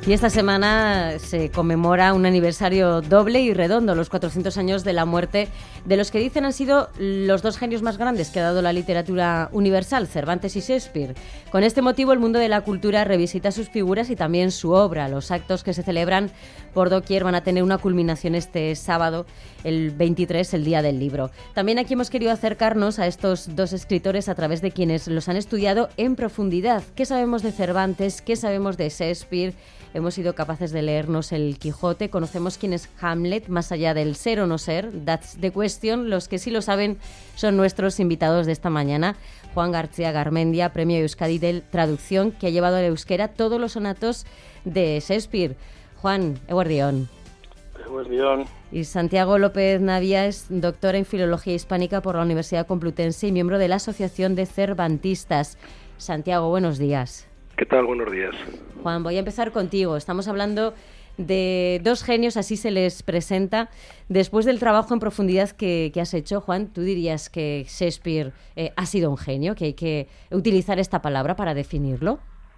Y esta semana se conmemora un aniversario doble y redondo, los 400 años de la muerte de los que dicen han sido los dos genios más grandes que ha dado la literatura universal, Cervantes y Shakespeare. Con este motivo, el mundo de la cultura revisita sus figuras y también su obra. Los actos que se celebran por doquier van a tener una culminación este sábado, el 23, el Día del Libro. También aquí hemos querido acercarnos a estos dos escritores a través de quienes los han estudiado en profundidad. ¿Qué sabemos de Cervantes? ¿Qué sabemos de Shakespeare? Hemos sido capaces de leernos el Quijote, conocemos quién es Hamlet, más allá del ser o no ser, that's the question. Los que sí lo saben son nuestros invitados de esta mañana. Juan García Garmendia, Premio Euskadi de Traducción, que ha llevado al euskera todos los sonatos de Shakespeare. Juan, eguerdión. Eguerdión. Y Santiago López Navia es doctor en Filología Hispánica por la Universidad Complutense y miembro de la Asociación de Cervantistas. Santiago, buenos días. ¿Qué tal? Buenos días. Juan, voy a empezar contigo. Estamos hablando de dos genios, así se les presenta. Después del trabajo en profundidad que has hecho, Juan, ¿tú dirías que Shakespeare ha sido un genio, que hay que utilizar esta palabra para definirlo?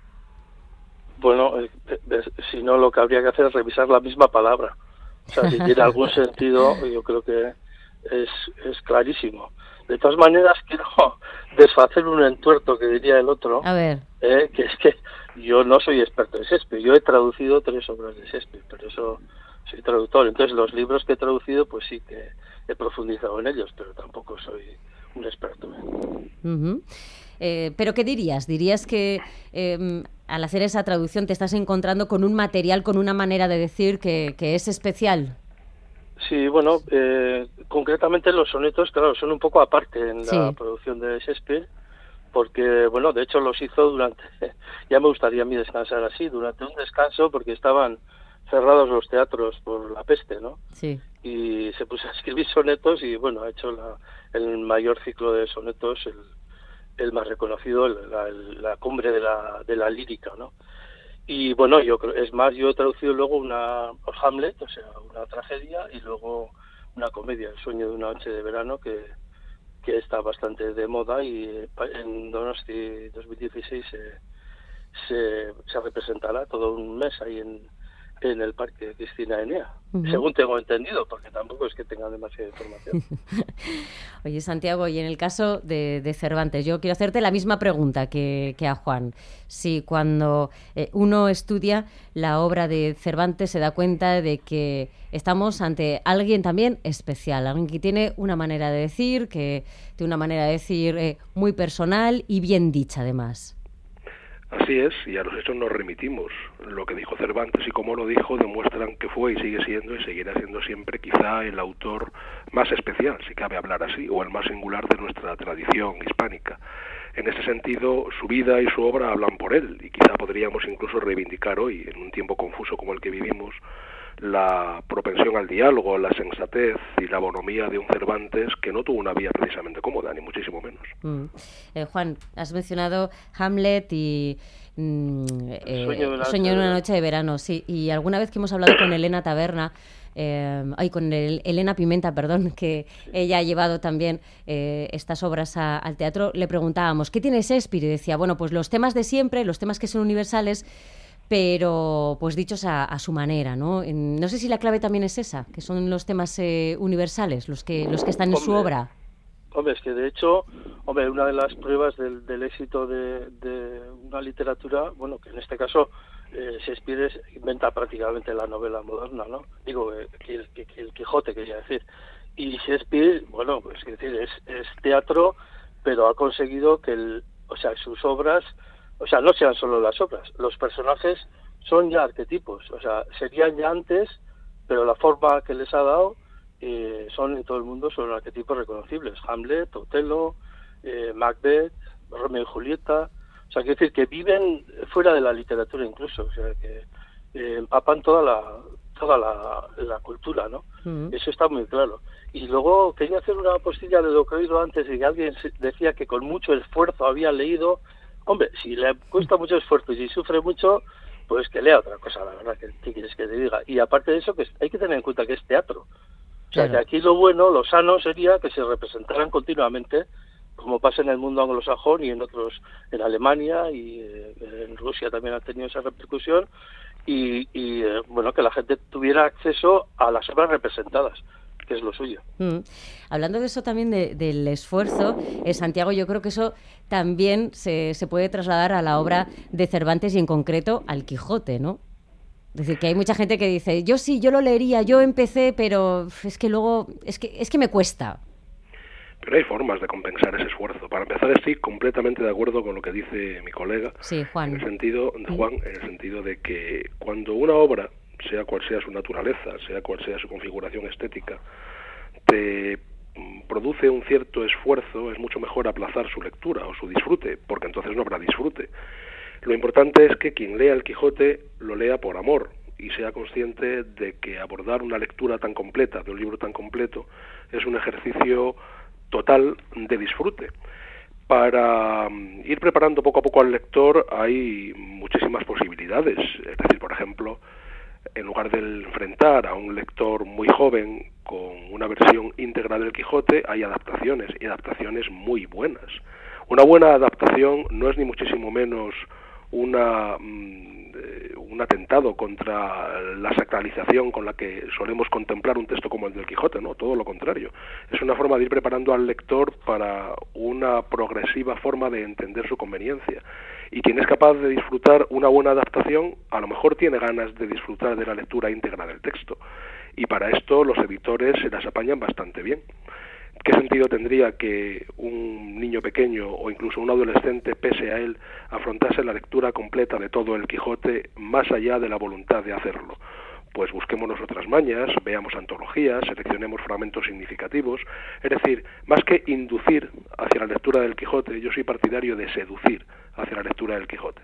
Bueno, si no, lo que habría que hacer es revisar la misma palabra. O sea, si tiene algún sentido, yo creo que es clarísimo. De todas maneras, quiero deshacer un entuerto que diría el otro. A ver. Que es que yo no soy experto en Shakespeare. Yo he traducido 3 obras de Shakespeare, pero eso soy traductor. Entonces, los libros que he traducido, pues sí que he profundizado en ellos, pero tampoco soy un experto. Uh-huh. ¿Pero qué dirías? ¿Dirías que al hacer esa traducción te estás encontrando con un material, con una manera de decir que es especial? Sí, bueno, concretamente los sonetos, claro, son un poco aparte en la Sí. producción de Shakespeare, porque, bueno, de hecho los hizo durante, ya me gustaría a mí descansar así, durante un descanso, porque estaban cerrados los teatros por la peste, ¿no? Sí. Y se puso a escribir sonetos y, bueno, ha hecho el mayor ciclo de sonetos, el más reconocido, la cumbre de la lírica, ¿no? Y bueno, yo he traducido luego Hamlet, o sea, una tragedia, y luego una comedia, El sueño de una noche de verano, que está bastante de moda, y en Donosti 2016 se representará todo un mes ahí en el Parque Cristina Enea, según tengo entendido, porque tampoco es que tenga demasiada información. Oye, Santiago, y en el caso de Cervantes, yo quiero hacerte la misma pregunta que a Juan. Si cuando uno estudia la obra de Cervantes se da cuenta de que estamos ante alguien también especial, alguien que tiene una manera de decir, muy personal y bien dicha además. Así es, y a los hechos nos remitimos. Lo que dijo Cervantes y cómo lo dijo demuestran que fue y sigue siendo y seguirá siendo siempre quizá el autor más especial, si cabe hablar así, o el más singular de nuestra tradición hispánica. En ese sentido, su vida y su obra hablan por él, y quizá podríamos incluso reivindicar hoy, en un tiempo confuso como el que vivimos, la propensión al diálogo, la sensatez y la bonomía de un Cervantes que no tuvo una vida precisamente cómoda, ni muchísimo menos. Juan, has mencionado Hamlet y Sueño de una noche de verano, sí. Y alguna vez que hemos hablado con Elena Taberna, Elena Pimenta, perdón, que ella ha llevado también estas obras al teatro, le preguntábamos, ¿qué tiene Shakespeare? Y decía, bueno, pues los temas de siempre, los temas que son universales, pero pues dichos a su manera, ¿no? No sé si la clave también es esa, que son los temas universales, los que están en su obra. Hombre, es que de hecho, una de las pruebas del éxito de una literatura, bueno, que en este caso Shakespeare inventa prácticamente la novela moderna, ¿no? Digo, el Quijote, quería decir. Y Shakespeare, bueno, pues es decir, es teatro, pero ha conseguido que sus obras, no sean solo las obras, los personajes son ya arquetipos, serían ya antes, pero la forma que les ha dado son en todo el mundo, son arquetipos reconocibles. Hamlet, Otelo, Macbeth, Romeo y Julieta, quiero decir que viven fuera de la literatura incluso, que empapan toda la cultura, ¿no? Eso está muy claro. Y luego quería hacer una postilla de lo que he oído antes, de que alguien decía que con mucho esfuerzo había leído. Hombre, si le cuesta mucho esfuerzo y si sufre mucho, pues que lea otra cosa, la verdad, ¿qué quieres que te diga? Y aparte de eso, que hay que tener en cuenta que es teatro. Claro. Que aquí lo bueno, lo sano sería que se representaran continuamente como pasa en el mundo anglosajón y en otros, en Alemania y en Rusia también ha tenido esa repercusión, y bueno, que la gente tuviera acceso a las obras representadas, que es lo suyo. Hablando de eso también, del esfuerzo, Santiago, yo creo que eso también se puede trasladar a la obra de Cervantes y en concreto al Quijote, ¿no? Es decir, que hay mucha gente que dice, yo lo leería, yo empecé, pero es que luego, es que me cuesta. Pero hay formas de compensar ese esfuerzo. Para empezar, estoy completamente de acuerdo con lo que dice mi colega, sí, Juan. En el sentido de que cuando una obra, sea cual sea su naturaleza, sea cual sea su configuración estética, te produce un cierto esfuerzo, es mucho mejor aplazar su lectura o su disfrute, porque entonces no habrá disfrute. Lo importante es que quien lea el Quijote lo lea por amor y sea consciente de que abordar una lectura tan completa, de un libro tan completo, es un ejercicio total de disfrute. Para ir preparando poco a poco al lector hay muchísimas posibilidades. Es decir, por ejemplo, en lugar de enfrentar a un lector muy joven con una versión íntegra del Quijote, hay adaptaciones, y adaptaciones muy buenas. Una buena adaptación no es ni muchísimo menos un atentado contra la sacralización con la que solemos contemplar un texto como el del Quijote, no, todo lo contrario. Es una forma de ir preparando al lector para una progresiva forma de entender su conveniencia. Y quien es capaz de disfrutar una buena adaptación, a lo mejor tiene ganas de disfrutar de la lectura íntegra del texto. Y para esto los editores se las apañan bastante bien. ¿Qué sentido tendría que un niño pequeño o incluso un adolescente, pese a él, afrontase la lectura completa de todo el Quijote más allá de la voluntad de hacerlo? Pues busquémonos otras mañas, veamos antologías, seleccionemos fragmentos significativos. Es decir, más que inducir hacia la lectura del Quijote, yo soy partidario de seducir hacia la lectura del Quijote.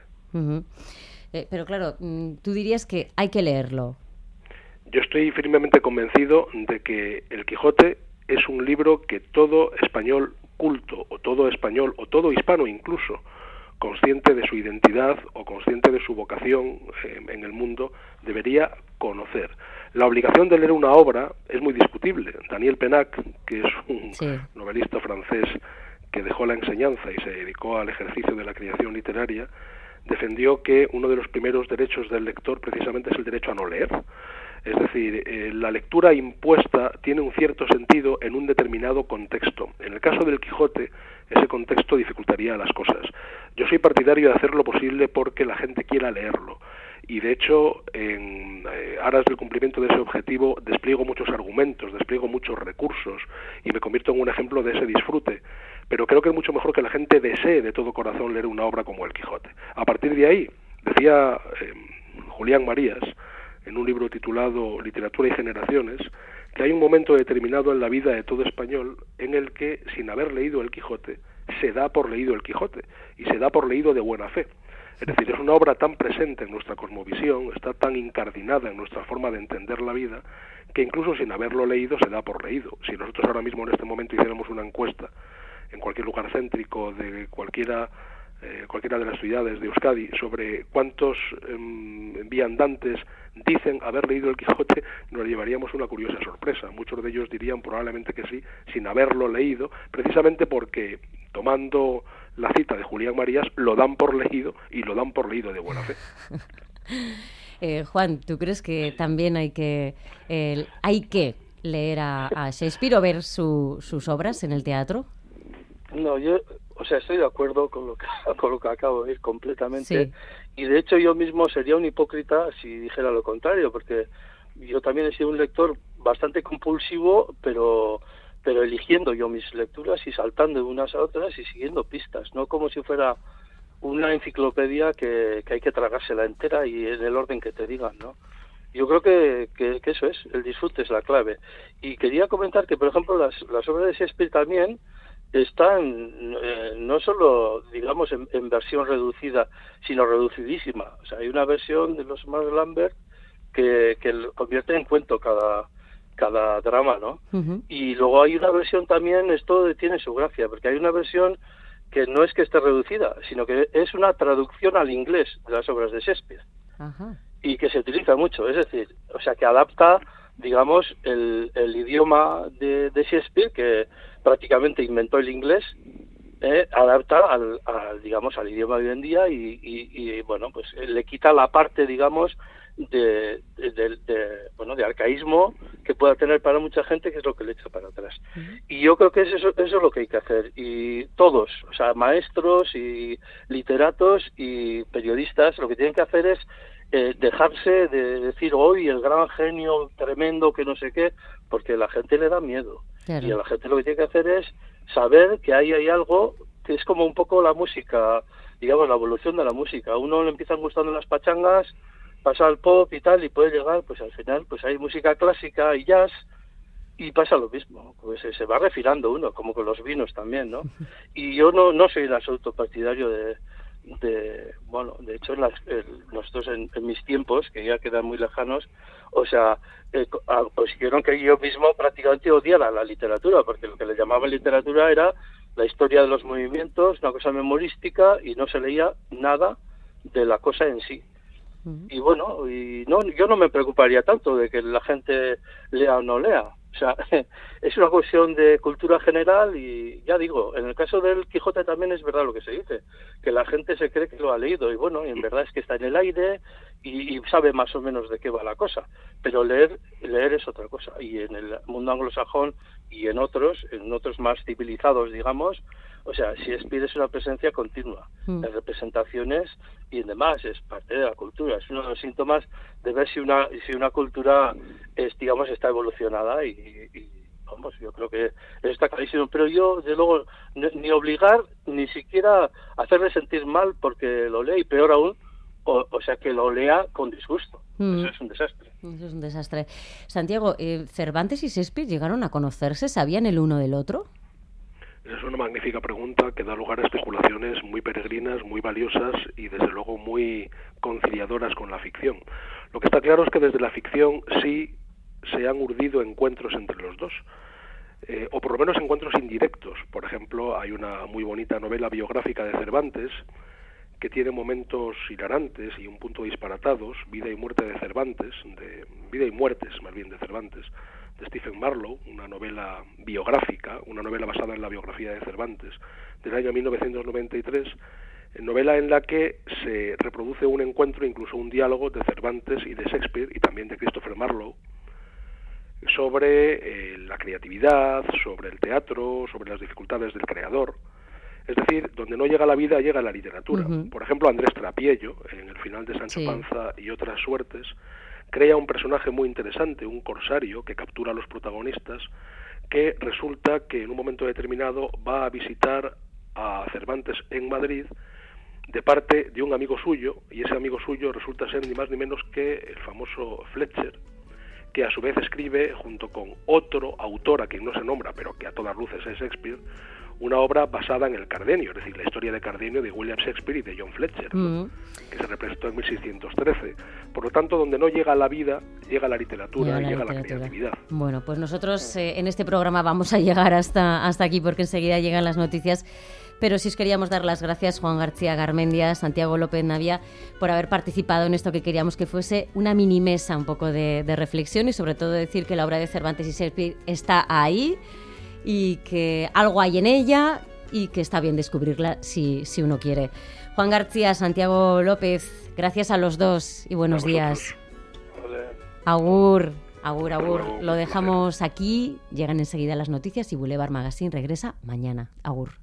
Pero claro, tú dirías que hay que leerlo. Yo estoy firmemente convencido de que el Quijote es un libro que todo español culto, o todo español, o todo hispano incluso, consciente de su identidad o consciente de su vocación en el mundo, debería conocer. La obligación de leer una obra es muy discutible. Daniel Pennac, que es un novelista francés que dejó la enseñanza y se dedicó al ejercicio de la creación literaria, defendió que uno de los primeros derechos del lector precisamente es el derecho a no leer. Es decir, la lectura impuesta tiene un cierto sentido en un determinado contexto. En el caso del Quijote, ese contexto dificultaría las cosas. Yo soy partidario de hacer lo posible porque la gente quiera leerlo. Y de hecho, en aras del cumplimiento de ese objetivo, despliego muchos argumentos, despliego muchos recursos y me convierto en un ejemplo de ese disfrute. Pero creo que es mucho mejor que la gente desee de todo corazón leer una obra como el Quijote. A partir de ahí, decía Julián Marías, en un libro titulado Literatura y Generaciones, que hay un momento determinado en la vida de todo español en el que, sin haber leído el Quijote, se da por leído el Quijote, y se da por leído de buena fe. Es decir, es una obra tan presente en nuestra cosmovisión, está tan incardinada en nuestra forma de entender la vida, que incluso sin haberlo leído se da por leído. Si nosotros ahora mismo en este momento hiciéramos una encuesta en cualquier lugar céntrico de cualquiera de las ciudades de Euskadi sobre cuántos viandantes dicen haber leído el Quijote, nos llevaríamos una curiosa sorpresa. Muchos de ellos dirían probablemente que sí, sin haberlo leído, precisamente porque, tomando la cita de Julián Marías, lo dan por leído y lo dan por leído de buena fe. Juan, ¿tú crees que también hay que leer a Shakespeare o ver sus obras en el teatro? No, yo estoy de acuerdo con lo que acabo de decir completamente. Sí. Y de hecho yo mismo sería un hipócrita si dijera lo contrario, porque yo también he sido un lector bastante compulsivo, pero eligiendo yo mis lecturas y saltando de unas a otras y siguiendo pistas, no como si fuera una enciclopedia que hay que tragársela entera y en el orden que te digan, ¿no? Yo creo que eso es, el disfrute es la clave. Y quería comentar que, por ejemplo, las obras de Shakespeare también están no solo, digamos, en versión reducida, sino reducidísima. O sea, hay una versión de los hermanos Lambert que convierte en cuento cada drama, ¿no? Uh-huh. Y luego hay una versión también, esto tiene su gracia, porque hay una versión que no es que esté reducida, sino que es una traducción al inglés de las obras de Shakespeare. Uh-huh. Y que se utiliza mucho, es decir, o sea, que adapta, digamos, el idioma de Shakespeare, que prácticamente inventó el inglés, adapta digamos, al idioma de hoy en día y bueno, pues le quita la parte, digamos, de arcaísmo que pueda tener para mucha gente, que es lo que le echa para atrás. Y yo creo que eso es lo que hay que hacer, y todos, o sea, maestros y literatos y periodistas, lo que tienen que hacer es dejarse de decir hoy el gran genio tremendo que no sé qué, porque a la gente le da miedo. Claro. Y a la gente lo que tiene que hacer es saber que ahí hay algo que es como un poco la música, digamos, la evolución de la música. A uno le empiezan gustando las pachangas, pasa al pop y tal, y puede llegar, pues al final, pues hay música clásica y jazz, y pasa lo mismo, pues se va refinando uno, como con los vinos también, ¿no? Y yo no soy en absoluto partidario de hecho nosotros en mis tiempos, que ya quedan muy lejanos, o sea, consiguieron que yo mismo prácticamente odiara la literatura, porque lo que le llamaban literatura era la historia de los movimientos, una cosa memorística, y no se leía nada de la cosa en sí. Y bueno, yo no me preocuparía tanto de que la gente lea o no lea. O sea, es una cuestión de cultura general, y ya digo, en el caso del Quijote también es verdad lo que se dice, que la gente se cree que lo ha leído, y bueno, y en verdad es que está en el aire y sabe más o menos de qué va la cosa, pero leer es otra cosa. Y en el mundo anglosajón y en otros más civilizados, digamos, o sea, Shakespeare es una presencia continua en representaciones y en demás, es parte de la cultura, es uno de los síntomas de ver si una cultura digamos, está evolucionada, y vamos, yo creo que eso está clarísimo, pero yo, desde luego, ni obligar, ni siquiera hacerle sentir mal porque lo lee, y peor aún, o sea, que lo lea con disgusto. Eso es un desastre. Eso es un desastre. Santiago, ¿Cervantes y Shakespeare llegaron a conocerse? ¿Sabían el uno del otro? Es una magnífica pregunta que da lugar a especulaciones muy peregrinas, muy valiosas y desde luego muy conciliadoras con la ficción. Lo que está claro es que desde la ficción sí se han urdido encuentros entre los dos, o por lo menos encuentros indirectos. Por ejemplo, hay una muy bonita novela biográfica de Cervantes que tiene momentos hilarantes y un punto disparatados, Vida y muerte de Cervantes, Vida y muertes más bien de Cervantes, de Stephen Marlowe, una novela biográfica, una novela basada en la biografía de Cervantes del año 1993, novela en la que se reproduce un encuentro, incluso un diálogo de Cervantes y de Shakespeare y también de Christopher Marlowe sobre la creatividad, sobre el teatro, sobre las dificultades del creador. Es decir, donde no llega la vida, llega la literatura. Por ejemplo, Andrés Trapiello, en el final de Sancho Panza y otras suertes, crea un personaje muy interesante, un corsario que captura a los protagonistas, que resulta que en un momento determinado va a visitar a Cervantes en Madrid de parte de un amigo suyo, y ese amigo suyo resulta ser ni más ni menos que el famoso Fletcher, que a su vez escribe, junto con otro autor a quien no se nombra, pero que a todas luces es Shakespeare, una obra basada en el Cardenio, es decir, la historia de Cardenio de William Shakespeare y de John Fletcher, ¿no? Que se representó en 1613. Por lo tanto, donde no llega la vida, llega la literatura, llega la creatividad. Bueno, pues nosotros en este programa vamos a llegar hasta aquí, porque enseguida llegan las noticias. Pero sí os queríamos dar las gracias, Juan García Garmendia, Santiago López Navia, por haber participado en esto que queríamos que fuese una mini mesa, un poco de reflexión, y sobre todo decir que la obra de Cervantes y Shakespeare está ahí, y que algo hay en ella y que está bien descubrirla si uno quiere. Juan García, Santiago López, gracias a los dos y buenos días. Agur, agur, agur. Lo dejamos aquí, llegan enseguida las noticias y Boulevard Magazine regresa mañana. Agur.